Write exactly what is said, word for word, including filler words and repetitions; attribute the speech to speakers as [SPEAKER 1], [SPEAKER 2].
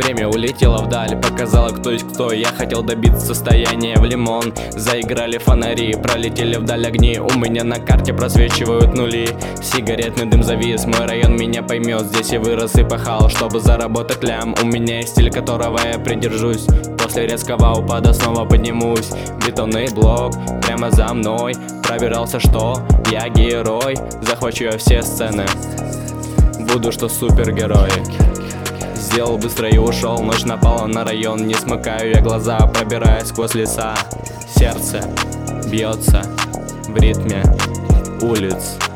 [SPEAKER 1] Время улетело вдаль, показало, кто есть кто. Я хотел добиться состояния в лимон. Заиграли фонари, пролетели вдаль огни. У меня на карте просвечивают нули. Сигаретный дым завис, мой район меня поймет. Здесь я вырос и пахал, чтобы заработать лям. У меня есть стиль, которого я придержусь. После резкого упада снова поднимусь. Бетонный блок прямо за мной. Пробирался, что я герой. Захвачу я все сцены, буду что супергерой. Сделал быстро и ушел, ночь напала на район. Не смыкаю я глаза, пробираясь сквозь леса. Сердце бьется в ритме улиц.